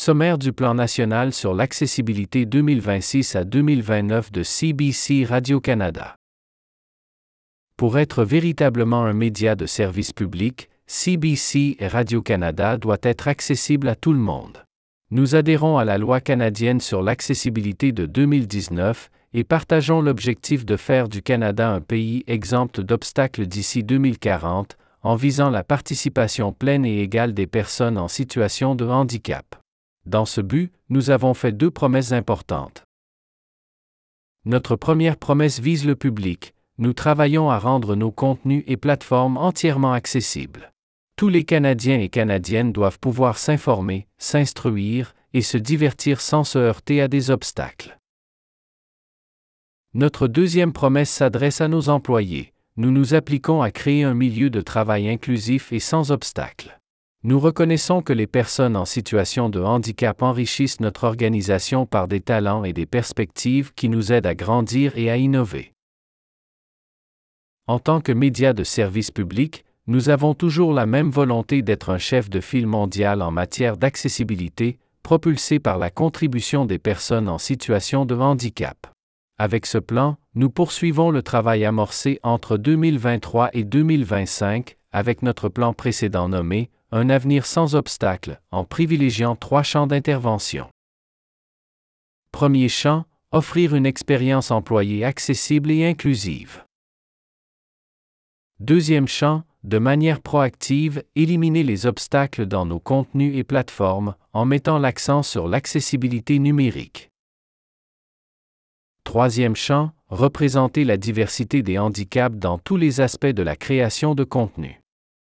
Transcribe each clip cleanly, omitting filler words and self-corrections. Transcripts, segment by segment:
Sommaire du plan national sur l'accessibilité 2026 à 2029 de CBC Radio-Canada. Pour être véritablement un média de service public, CBC et Radio-Canada doit être accessible à tout le monde. Nous adhérons à la loi canadienne sur l'accessibilité de 2019 et partageons l'objectif de faire du Canada un pays exempt d'obstacles d'ici 2040, en visant la participation pleine et égale des personnes en situation de handicap. Dans ce but, nous avons fait 2 promesses importantes. Notre première promesse vise le public. Nous travaillons à rendre nos contenus et plateformes entièrement accessibles. Tous les Canadiens et Canadiennes doivent pouvoir s'informer, s'instruire et se divertir sans se heurter à des obstacles. Notre deuxième promesse s'adresse à nos employés. Nous nous appliquons à créer un milieu de travail inclusif et sans obstacles. Nous reconnaissons que les personnes en situation de handicap enrichissent notre organisation par des talents et des perspectives qui nous aident à grandir et à innover. En tant que média de service public, nous avons toujours la même volonté d'être un chef de file mondial en matière d'accessibilité, propulsé par la contribution des personnes en situation de handicap. Avec ce plan, nous poursuivons le travail amorcé entre 2023 et 2025, avec notre plan précédent nommé « Un avenir sans obstacles », en privilégiant 3 champs d'intervention. Premier champ, offrir une expérience employée accessible et inclusive. Deuxième champ, de manière proactive, éliminer les obstacles dans nos contenus et plateformes, en mettant l'accent sur l'accessibilité numérique. Troisième champ, représenter la diversité des handicaps dans tous les aspects de la création de contenu.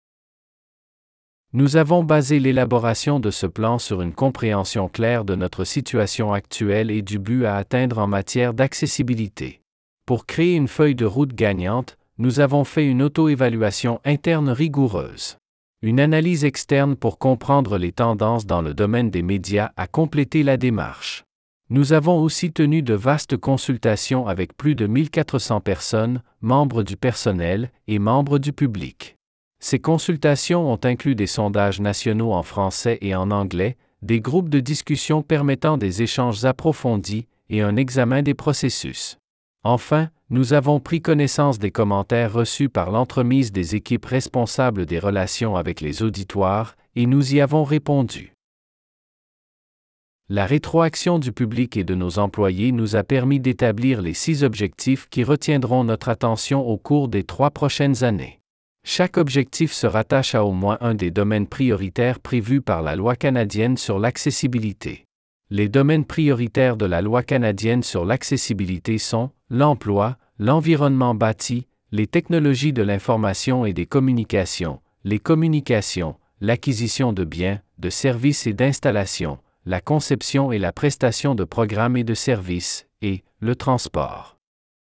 Nous avons basé l'élaboration de ce plan sur une compréhension claire de notre situation actuelle et du but à atteindre en matière d'accessibilité. Pour créer une feuille de route gagnante, nous avons fait une auto-évaluation interne rigoureuse. Une analyse externe pour comprendre les tendances dans le domaine des médias a complété la démarche. Nous avons aussi tenu de vastes consultations avec plus de 1400 personnes, membres du personnel et membres du public. Ces consultations ont inclus des sondages nationaux en français et en anglais, des groupes de discussion permettant des échanges approfondis et un examen des processus. Enfin, nous avons pris connaissance des commentaires reçus par l'entremise des équipes responsables des relations avec les auditoires et nous y avons répondu. La rétroaction du public et de nos employés nous a permis d'établir les 6 objectifs qui retiendront notre attention au cours des 3 prochaines années. Chaque objectif se rattache à au moins un des domaines prioritaires prévus par la loi canadienne sur l'accessibilité. Les domaines prioritaires de la loi canadienne sur l'accessibilité sont l'emploi, l'environnement bâti, les technologies de l'information et des communications, les communications, l'acquisition de biens, de services et d'installations, la conception et la prestation de programmes et de services, et le transport.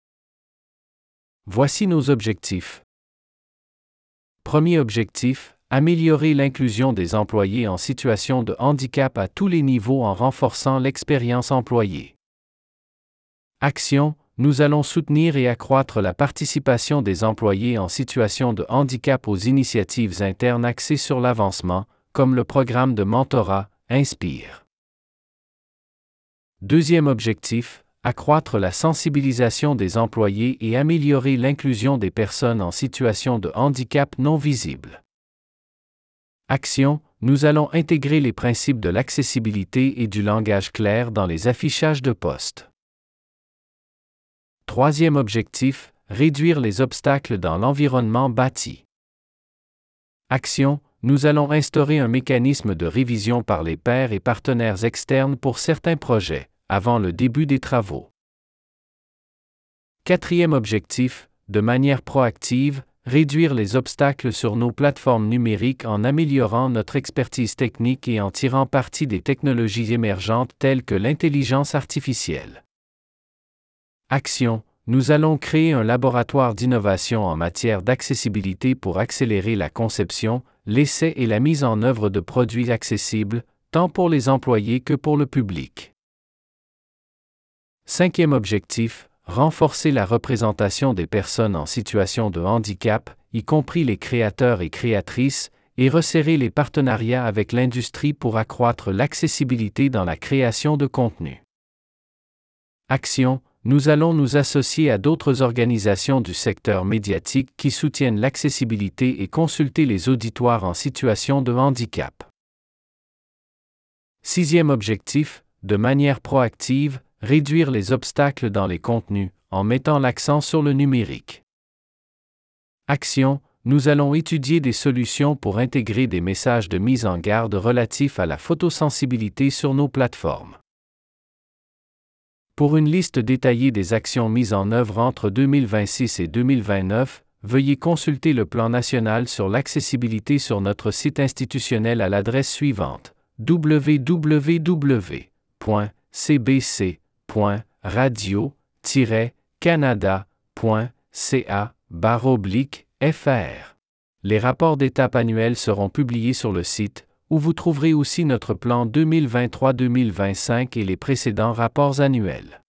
Voici nos objectifs. Premier objectif, améliorer l'inclusion des employés en situation de handicap à tous les niveaux en renforçant l'expérience employée. Action, nous allons soutenir et accroître la participation des employés en situation de handicap aux initiatives internes axées sur l'avancement, comme le programme de mentorat Inspire. Deuxième objectif, accroître la sensibilisation des employés et améliorer l'inclusion des personnes en situation de handicap non visible. Action, nous allons intégrer les principes de l'accessibilité et du langage clair dans les affichages de postes. Troisième objectif, réduire les obstacles dans l'environnement bâti. Action, nous allons instaurer un mécanisme de révision par les pairs et partenaires externes pour certains projets, avant le début des travaux. Quatrième objectif, de manière proactive, réduire les obstacles sur nos plateformes numériques en améliorant notre expertise technique et en tirant parti des technologies émergentes telles que l'intelligence artificielle. Action, nous allons créer un laboratoire d'innovation en matière d'accessibilité pour accélérer la conception, l'essai et la mise en œuvre de produits accessibles, tant pour les employés que pour le public. Cinquième objectif, renforcer la représentation des personnes en situation de handicap, y compris les créateurs et créatrices, et resserrer les partenariats avec l'industrie pour accroître l'accessibilité dans la création de contenu. Action. Nous allons nous associer à d'autres organisations du secteur médiatique qui soutiennent l'accessibilité et consulter les auditoires en situation de handicap. 6e objectif, de manière proactive, réduire les obstacles dans les contenus, en mettant l'accent sur le numérique. Action. Nous allons étudier des solutions pour intégrer des messages de mise en garde relatifs à la photosensibilité sur nos plateformes. Pour une liste détaillée des actions mises en œuvre entre 2026 et 2029, veuillez consulter le plan national sur l'accessibilité sur notre site institutionnel à l'adresse suivante: www.cbc.radio-canada.ca/fr. Les rapports d'étape annuels seront publiés sur le site, où vous trouverez aussi notre plan 2023-2025 et les précédents rapports annuels.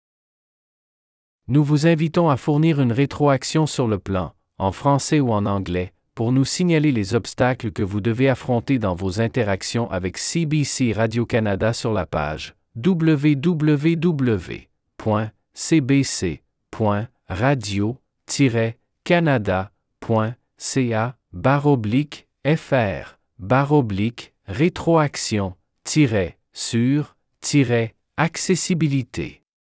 Nous vous invitons à fournir une rétroaction sur le plan, en français ou en anglais, pour nous signaler les obstacles que vous devez affronter dans vos interactions avec CBC Radio-Canada sur la page www.cbc.radio-canada.ca/fr/rétroaction-sur-accessibilité.